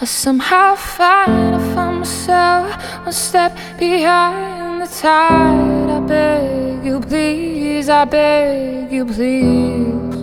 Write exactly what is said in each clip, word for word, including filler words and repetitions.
I somehow find I find myself one step behind the tide. I beg you please, I beg you please.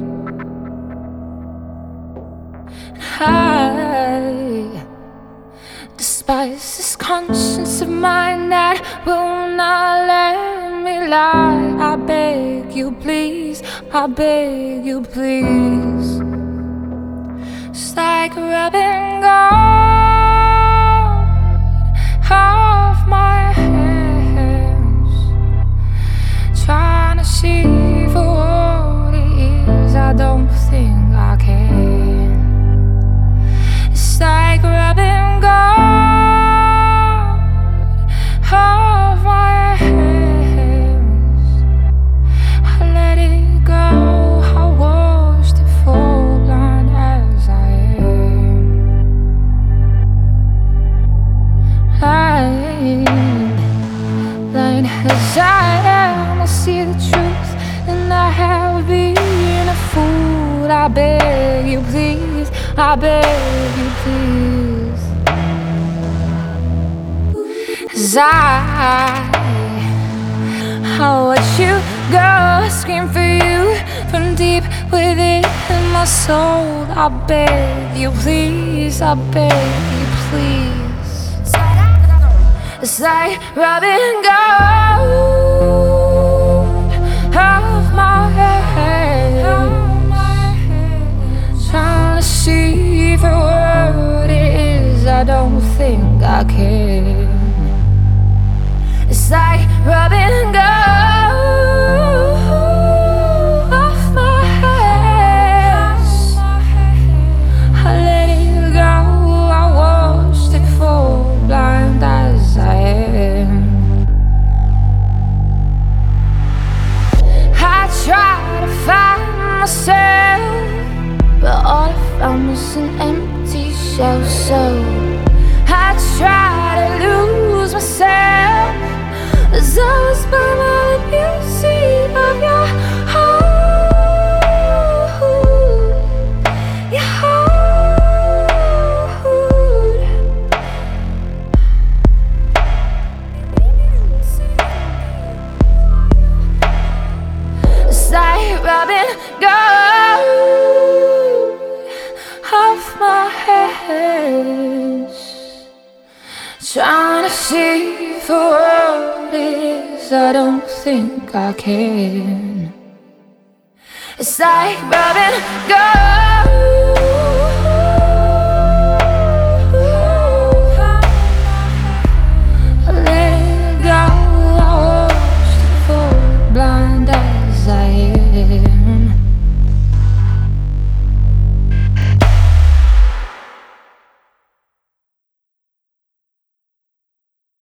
I despise this conscience of mine that will not let me lie. I beg you please, I beg you please. It's like rubbing gold off my hands, trying to see for what it is. I don't think I can. It's like rubbing gold off my hands. I let it go, I watched it fall blind as I am. Blind, blind as I am, I see the truth, and I have been a fool. I beg you please, I beg you please. 'Cause I, I watch you go, I scream for you from deep within my soul. I beg you please, I beg you please. It's like rubbing gold off my head, trying to see for what it is. I don't think I can. It's like rubbing gold off my head. I let it go, I watched it fall blind as I am. I tried to find myself, but all I found was an empty shell. So I tried to lose myself, as I was by my beauty of your hold, your hold. It's like rubbing gold off my head, trying to see for what it is. I don't think I can. It's like rubbing gold. I let it go, I watched it fall blind as I am.